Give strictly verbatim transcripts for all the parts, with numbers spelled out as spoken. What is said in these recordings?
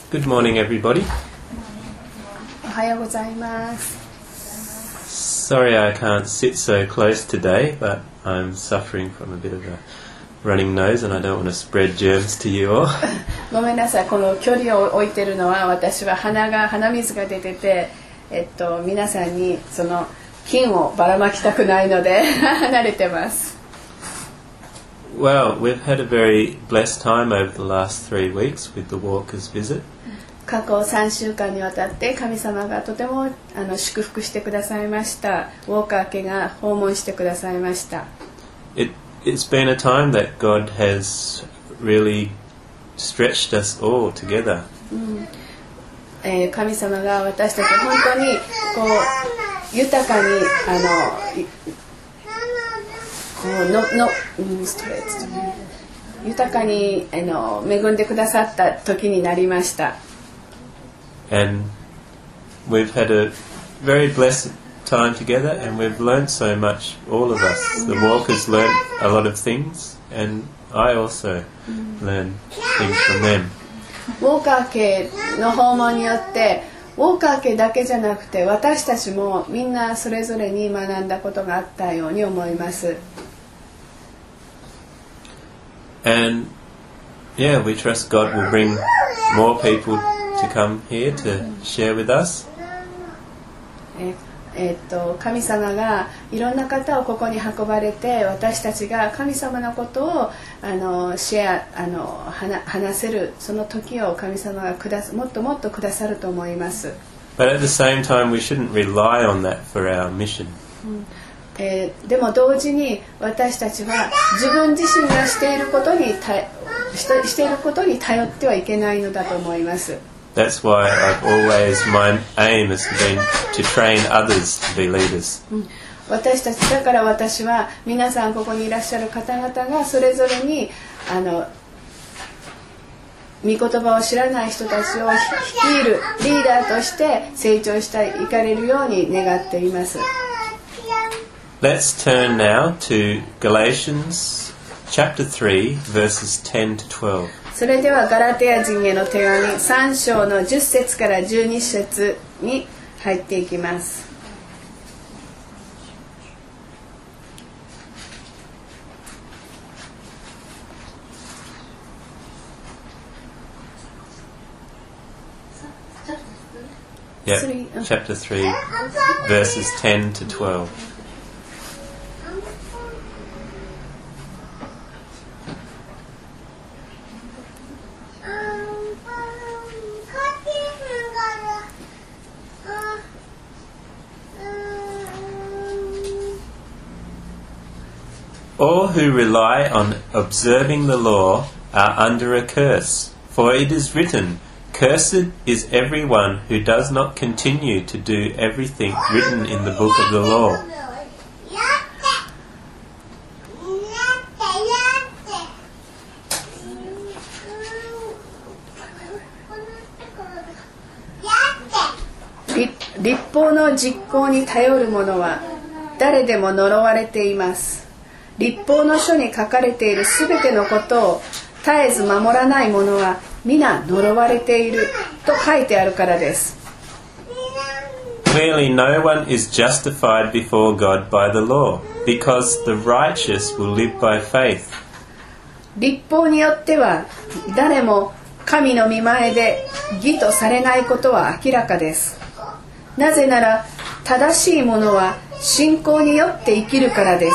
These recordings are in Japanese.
Good morning, everybody. おはようございます。 Sorry I can't sit so close today, but I'm suffering from a bit of a running nose and I don't want to spread germs to you all. ごめんなさい。この距離を置いてるのは私は鼻が鼻水が出てて、えっと皆さんにその菌をばらまきたくないので離れてます。 Well, we've had a very blessed time over the last three weeks with the Walkers' visit. 過去さんしゅうかんにわたって神様がとてもあの祝福してくださいました。ウォーカー家が訪問してくださいました。 It, it's been a time that God has really stretched us all together. うんえー、神様が私たち本当にこう豊かにあのこうのの豊かにあの恵んでくださった時になりました。 And we've had a very blessed time together and we've learned so much, all of us. The Walkers learned a lot of things and I also learned things from them. ウォーカー家の訪問によってウォーカー家だけじゃなくて私たちもみんなそれぞれに学んだことがあったように思います。 And yeah, we trust God will bring more people to come here to share with us. ええー、っと神様がいろんな方をここに運ばれて私たちが神様のことをあのシェアあの話せるその時を神様がくだもっともっとくださると思います。 But at the same time, we shouldn't rely on that for our mission. うんえー、でも同時に私たちは自分自身がしていることにたししていることに頼ってはいけないのだと思います。 That's why I've always, my aim has been to train others to be leaders. うん、私たちだから私は皆さんここにいらっしゃる方々がそれぞれにあの御言葉を知らない人たちを率いるリーダーとして成長していかれるように願っています。 Let's turn now to Galatians chapter three, verses ten to twelve. それではガラテヤ人への手紙さん章のじゅっ節からじゅうに節に入っていきます。 Yeah, chapter three, verses ten to twelve. All who rely on observing the law are under a curse, for it is written, "Cursed is everyone who does not continue to do everything written in the book of the law." 律法の実行に頼る者は誰でも呪われています。律法の書に書かれているすべてのことを絶えず守らない者は皆呪われていると書いてあるからです。 Clearly no one is justified before God by the law, because the righteous will live by faith. 律法によっては誰も神の御前で義とされないことは明らかです。なぜなら正しい者は信仰によって生きるからです。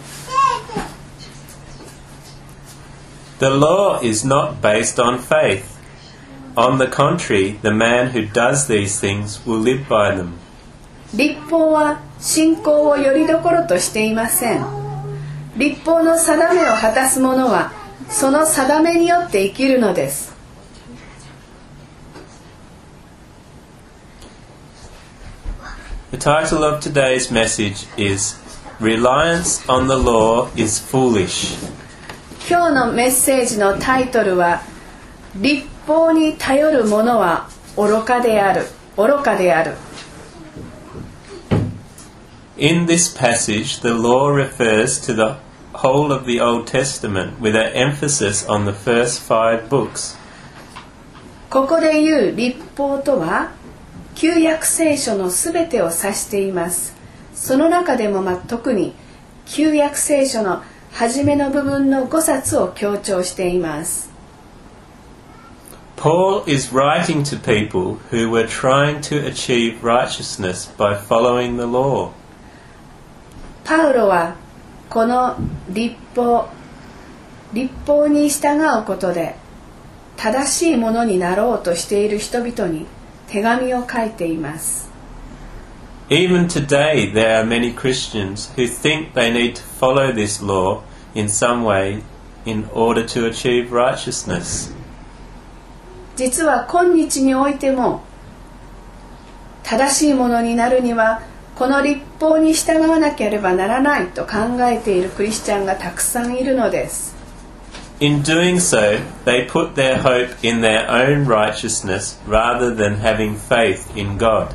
The law is not based on faith. On the contrary, the man who does these things will live by them. 律法は信仰をよりどころとしていません。律法の定めを果たす者はその定めによって生きるのです。 The title of today's message is Reliance on the Law is Foolish. 今日のメッセージのタイトルは律法に頼る者は愚かである愚かである。 In this passage, the law refers to the whole of the Old Testament with an emphasis on the first five books. ここで言う律法とは旧約聖書のすべてを指しています。その中でも、まあ、特に旧約聖書の初めの部分のごさつを強調しています。 Paul is writing to people who were trying to achieve righteousness by following the law. パウロはこの律法、律法に従うことで正しいものになろうとしている人々に手紙を書いています。 Even today there are many Christians who think they need to follow this law in some way in order to achieve righteousness. 実は今日においても正しいものになるにはこの律法に従わなければならないと考えているクリスチャンがたくさんいるのです。 In doing so, they put their hope in their own righteousness rather than having faith in God.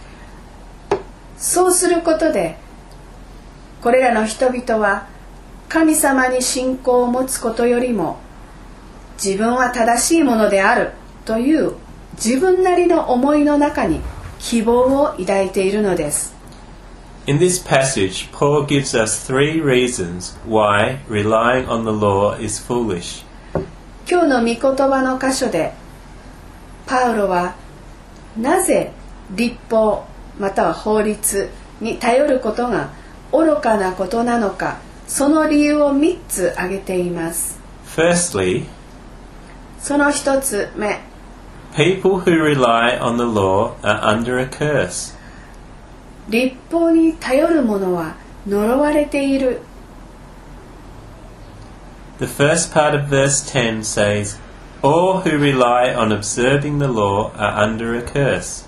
そうすることでこれらの人々は神様に信仰を持つことよりも自分は正しいものであるという自分なりの思いの中に希望を抱いているのです。 In this passage, Paul gives us three reasons why relying on the law is foolish. 今日の御言葉の箇所でパウロはなぜ律法または法律に頼ることが愚かなことなのか、その理由をみっつ挙げています。 Firstly, その一つ目、 people who rely on the law are under a curse. 律法に頼る者は呪われている。 The first part of verse ten says, All who rely on observing the law are under a curse.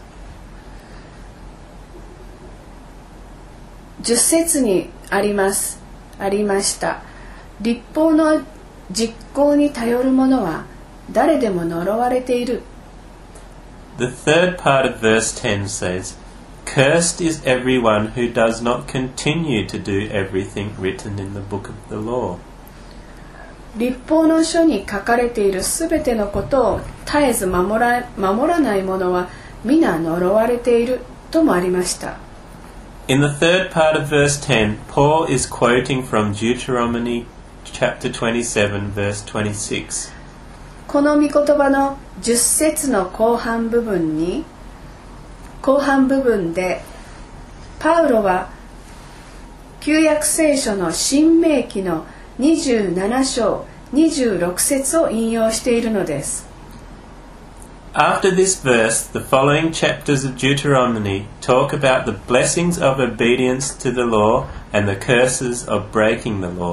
十節にありますありました律法の実行に頼る者は誰でも呪われている。 The third part of verse ten says, Cursed is everyone who does not continue to do everything written in the book of the law. 律法の書に書かれているすべてのことを絶えず守ら、守らない者は皆呪われているともありました。 In the third part of verse ten, Paul is quoting from Deuteronomy chapter twenty-seven, verse twenty-six. この御言葉の十節の後半部分に後半部分でパウロは旧約聖書の新明記のにじゅうなな章にじゅうろく節を引用しているのです。 After this verse, the following chapters of Deuteronomy talk about the blessings of obedience to the law and the curses of breaking the law.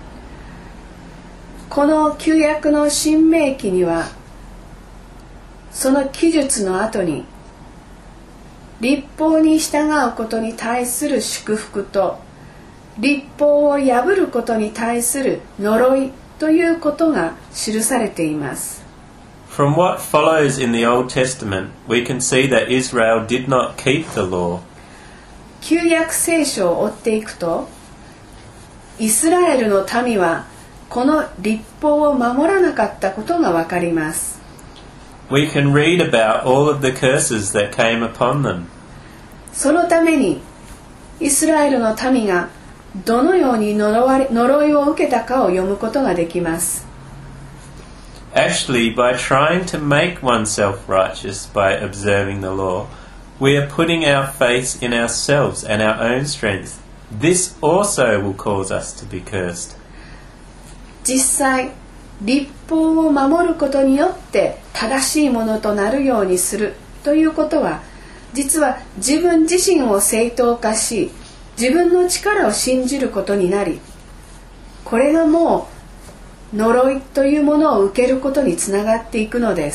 この旧約の新明記にはその記述の後に律法に従うことに対する祝福と律法を破ることに対する呪いということが記されています。 From what follows in the Old Testament, we can see that Israel did not keep the law. 旧約聖書を追っていくとイスラエルの民はこの律法を守らなかったことがわかります。 We can read about all of the curses that came upon them. そのためにイスラエルの民がどのように呪われ、呪いを受けたかを読むことができます。 Actually, by trying to make oneself righteous by observing the law, we are putting our faith in ourselves and our own strength. This also will cause us to be cursed. 実際律法を守ることによって正しいものとなるようにするということは実は自分自身を正当化し自分の力を信じることになりこれがもう呪いというものを受けることにつながっていくのです。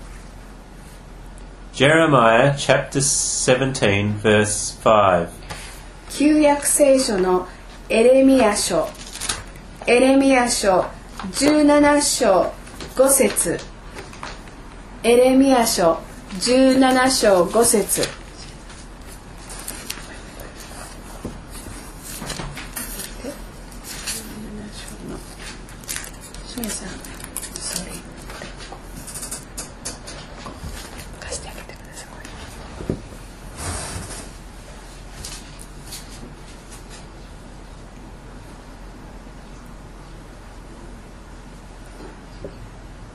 Jeremiah chapter seventeen verse five. 旧約聖書のエレミヤ書エレミヤ書じゅうなな章ご節エレミヤ書じゅうなな章ご節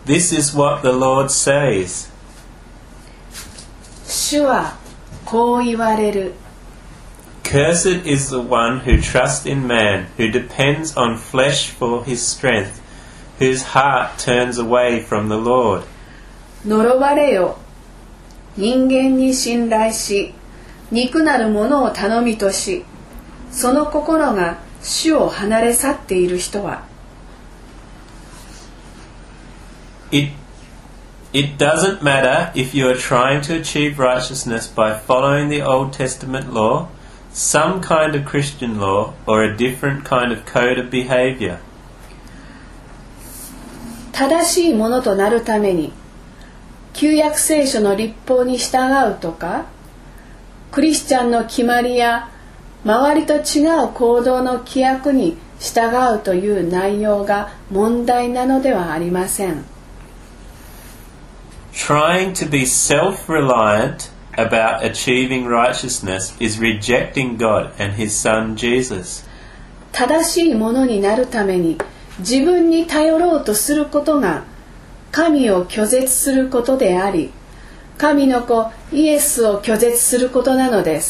This is what the Lord says. 主はこう言われる。 Cursed is the one who trusts in man, who depends on flesh for his strength, whose heart turns away from the Lord. 呪われよ。人間に信頼し、肉なるものを頼みとし、その心が主を離れ去っている人は。 It, it doesn't matter if you are trying to achieve righteousness by following the Old Testament law, some kind of Christian law, or a different kind of code of behavior. 正しいものとなるために、旧約聖書の律法に従うとか、クリスチャンの決まりや周りと違う行動の規約に従うという内容が問題なのではありません。 Trying to be self-reliant about achieving righteousness is rejecting God and His Son Jesus. 正しいものになるために自分に頼ろうとすることが神を拒絶することであり、神の子イエスを拒絶することなのです。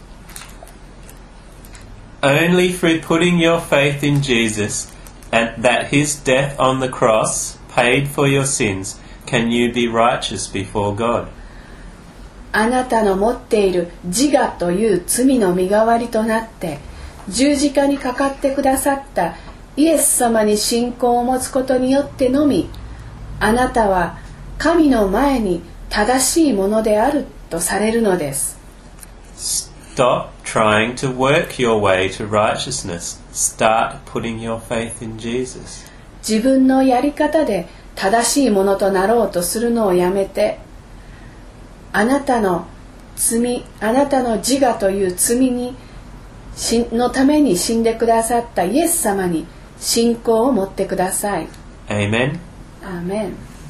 Only through putting your faith in Jesus and that His death on the cross paid for your sins can you be righteous before God. あなたの持っている自我という罪の身代わりとなって十字架にかかってくださったイエス様に信仰を持つことによってのみ、あなたは神の前に正しいものであるとされるのです。 Stop trying to work your way to righteousness. Start putting your faith in Jesus. 自分のやり方で正しいものとなろうとするのをやめて、あなたの罪、あなたの自我という罪にのために死んでくださったイエス様に信仰を持ってください。 Amen. アーメン。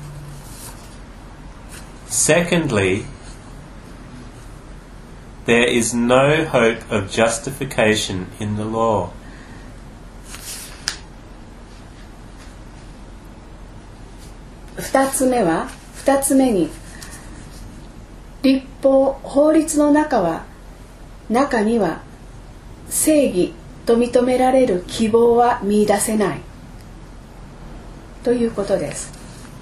Secondly, there is no hope of justification in the law. 二つ目は、二つ目に、律法、法律の中は、中には正義と認められる希望は見出せないということです。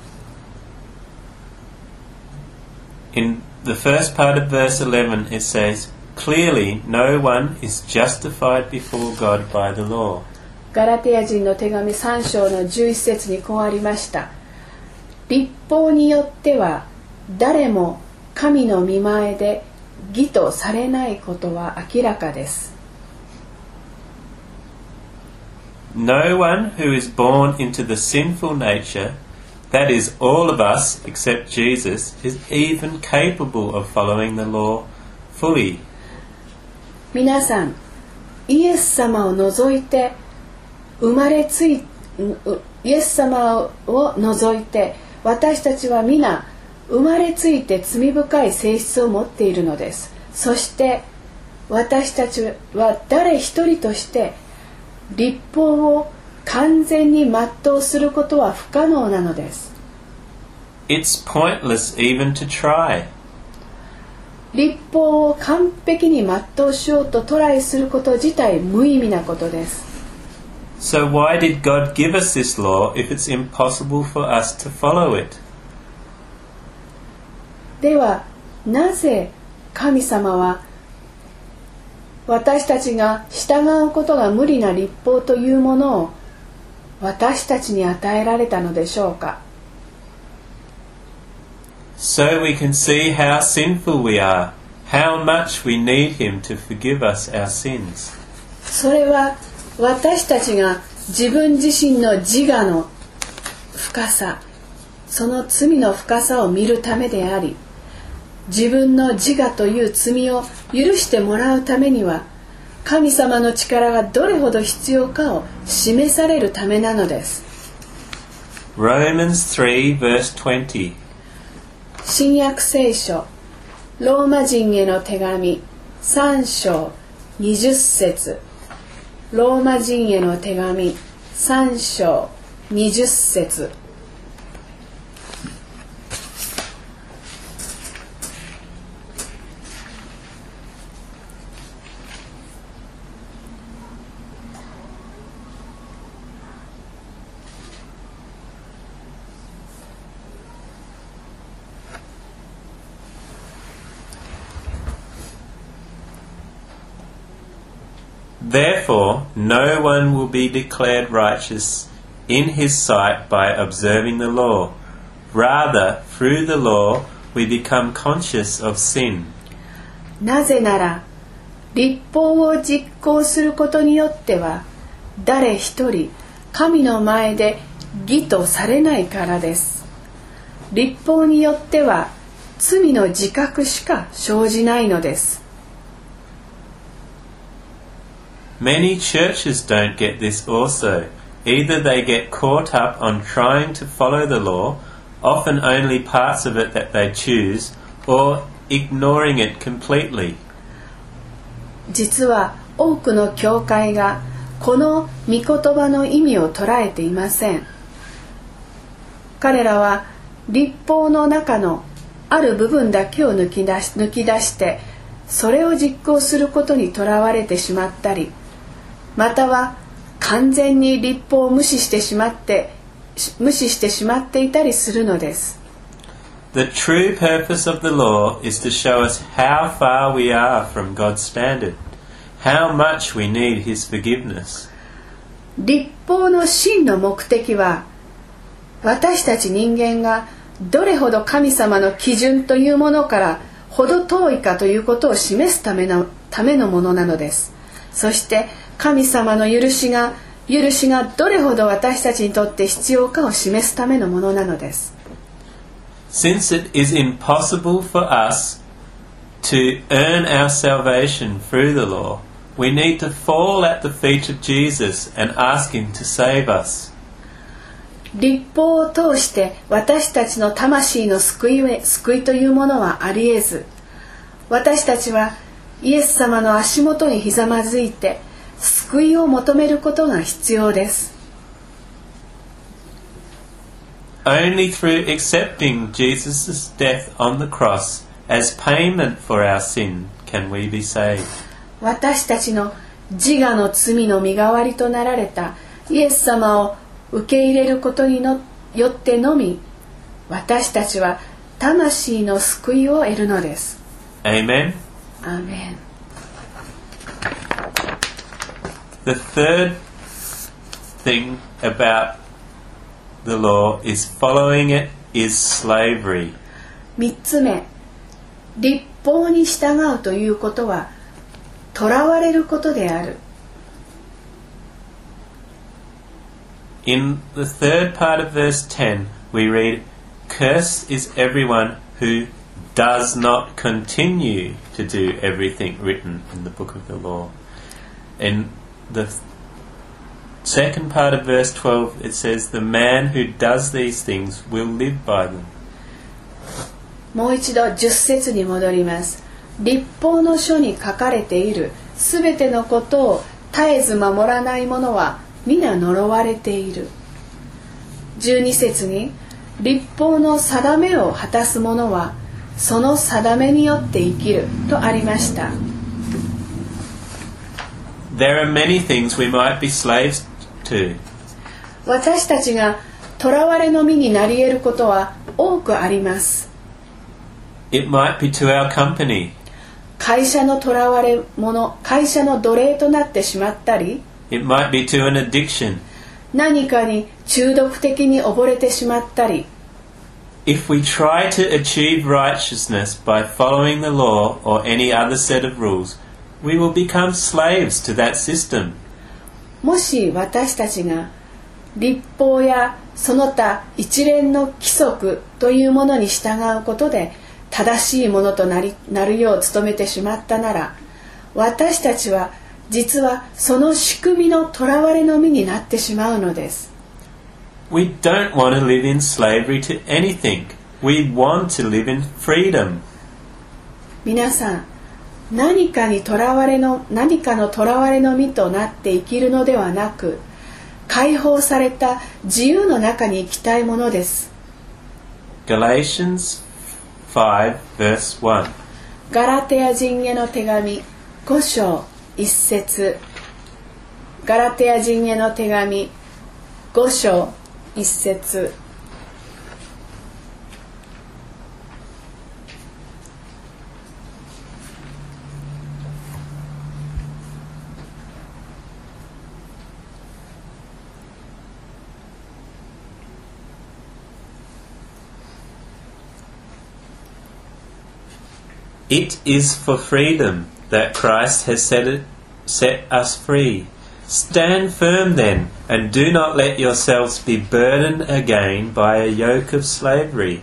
In the first part of verse eleven it says, Clearly no one is justified before God by the law. ガラテヤ人の手紙さん章のじゅういち節にこうありました。律法によっては誰も神の御前で義とされないことは明らかです。 No one who is born into the sinful nature, that is all of us except Jesus, is even capable of following the law fully. 皆さん、イエス様を除いて生まれついイエス様を除いて私たちは皆生まれついて罪深い性質を持っているのです。そして私たちは誰一人として律法を完全に全うすることは不可能なのです。 It's pointless even to try. 律法を完璧に全うしようとトライすること自体無意味なことです。 So why did God give us this law if it's impossible for us to follow it? ではなぜ神様は私たちが従うことが無理な律法というものを私たちに与えられたのでしょうか。 So we can see how sinful we are, how much we need Him to forgive us our sins. それは私たちが自分自身の自我の深さ、その罪の深さを見るためであり、自分の自我という罪を許してもらうためには神様の力がどれほど必要かを示されるためなのです。 Romans three verse twenty. 新約聖書ローマ人への手紙さん章にじゅっ節。ローマ人への手紙さん章にじゅっ節。 Therefore, no one will be declared righteous in his sight by observing the law. Rather, through the law, we become conscious of sin. なぜなら、律法を実行することによっては、誰一人神の前で義とされないからです。律法によっては罪の自覚しか生じないのです。 Many churches don't get this also. Either they get caught up on trying to follow the law, often only parts of it that they choose, or ignoring it completely. 実は多くの教会がこの御言葉の意味を捉えていません。彼らは律法の中のある部分だけを抜き出し、抜き出してそれを実行することにとらわれてしまったり、または完全に律法を無視してしまって無視してしまっていたりするのです。 The true purpose of the law is to show us how far we are from God's standard, how much we need His forgiveness. 律法の真の目的は、私たち人間がどれほど神様の基準というものから程遠いかということを示すための、ためのものなのです。そして神様の許しが、許しがどれほど私たちにとって必要かを示すためのものなのです。 Since it is impossible for us to earn our salvation through the law, we need to fall at the feet of Jesus and ask Him to save us. 律法を通して私たちの魂の救い、救いというものはあり得ず、私たちはイエス様の足元にひざまずいて救いを求めることが必要です。 Only through accepting Jesus' death on the cross as payment for our sin can we be saved. 私たちの自我の罪の身代わりとなられたイエス様を受け入れることによってのみ、私たちは魂の救いを得るのです。 Amen. アーメン。 The third thing about the law is following it is slavery. 三つ目、律法に従うということは囚われることである。 In the third part of verse ten, we read, "Cursed is everyone who does not continue to do everything written in the book of the law." In the second part of verse twelve, it says, "The man who does these things will live by them." もう一度十節に戻ります。律法の書に書かれているすべてのことを絶えず守らない者は皆呪われている。十二節に、律法の定めを果たす者はその定めによって生きるとありました。 There are many things we might be slaves to. 私たちが囚われの身になり得ることは多くあります。 It might be to our company. 会社の囚われ者、会社の奴隷となってしまったり、 It might be to an addiction. 何かに中毒的に溺れてしまったり、 If we try to achieve righteousness by following the law or any other set of rules, we will become slaves to that system. もし私たちが律法やその他一連の規則というものに従うことで正しいものとなり、なるよう努めてしまったなら、私たちは実はその仕組みの囚われの身になってしまうのです。 We don't want to live in slavery to anything. We want to live in freedom. 皆さん、何かに囚われの何かの囚われの身となって生きるのではなく、解放された自由の中に生きたいものです。 Galatians five verse one. ガラテヤ人への手紙ご章一節。ガラテヤ人への手紙ご章一節。 It is for freedom that Christ has set, it, set us free. Stand firm then, and do not let yourselves be burdened again by a yoke of slavery.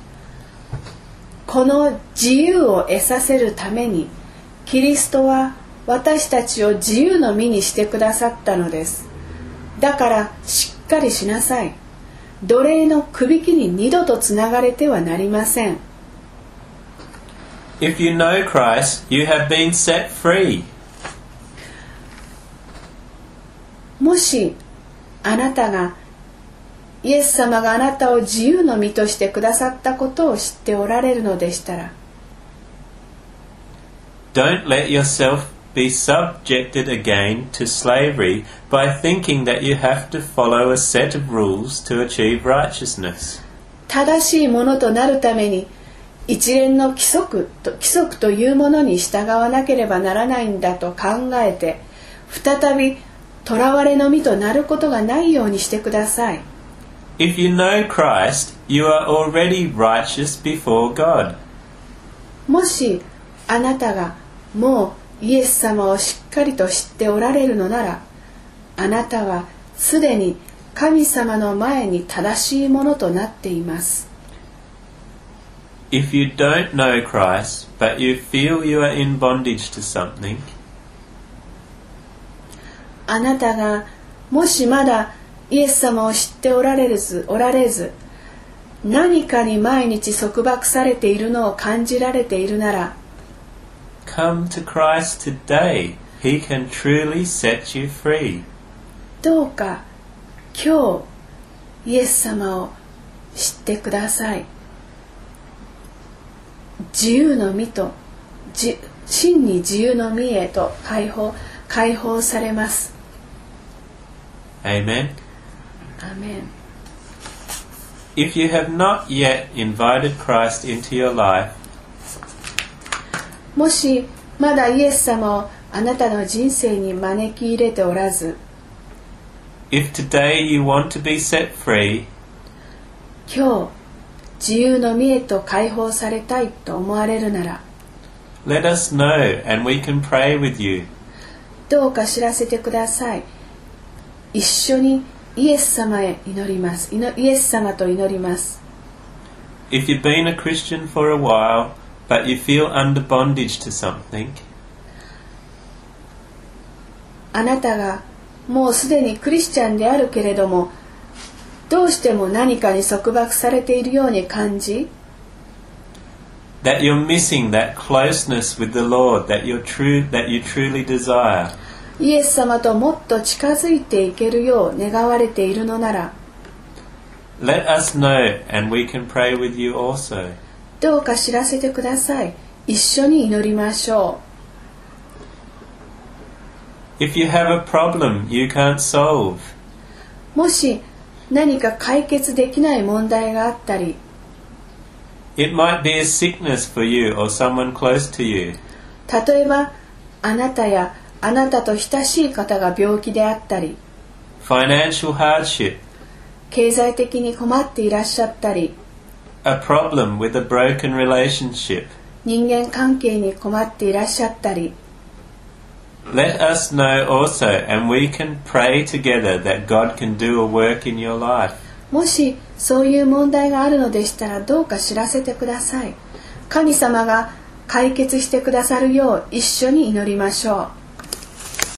この自由を得させるために、キリストは私たちを自由の身にしてくださったのです。だからしっかりしなさい。奴隷のくびきに二度とつながれてはなりません。 If you know Christ, you have been set free. もしあなたがイエス様があなたを自由の身としてくださったことを知っておられるのでしたら、 Don't let yourself be subjected again to slavery by thinking that you have to follow a set of rules to achieve righteousness. 正しいものとなるために一連の規則と、規則というものに従わなければならないんだと考えて、再び囚われの身となることがないようにしてください。 If you know Christ, you are already righteous before God. もしあなたがもうイエス様をしっかりと知っておられるのなら、あなたはすでに神様の前に正しいものとなっています。 If you don't know Christ, but you feel you are in bondage to something, あなたがもしまだイエス様を知っておられず、おられず、何かに毎日束縛されているのを感じられているなら、 come to Christ today. He can truly set you free. どうか今日イエス様を知ってください。自由の身と、真に自由の身へと解放、解放されます。 Amen. Amen. If you have not yet invited Christ into your life, もしまだイエス様をあなたの人生に招き入れておらず、 if today you want to be set free, 今日自由の身へと解放されたいと思われるなら、 let us know and we can pray with you. どうか知らせてください。一緒にイエス様へ祈ります。イエス様と祈ります。 If you've been a Christian for a while, but you feel under bondage to something, あなたがもうすでにクリスチャンであるけれども、どうしても何かに束縛されているように感じ、 that you're missing that closeness with the Lord that you're true, that you truly desire, イエス様ともっと近づいていけるよう願われているのなら、 let us know and we can pray with you also. どうか知らせてください。一緒に祈りましょう。If you have a problem you can't solve, もし何か解決できない問題があったり、 it might be a sickness for you or someone close to you. 例えばあなたやあなたと親しい方が病気であったり、 financial hardship, 経済的に困っていらっしゃったり、 a problem with a broken relationship. 人間関係に困っていらっしゃったり、 Let us know also and we can pray together that God can do a work in your life. もしそういう問題があるのでしたら、どうか知らせてください。神様が解決してくださるよう一緒に祈りましょう。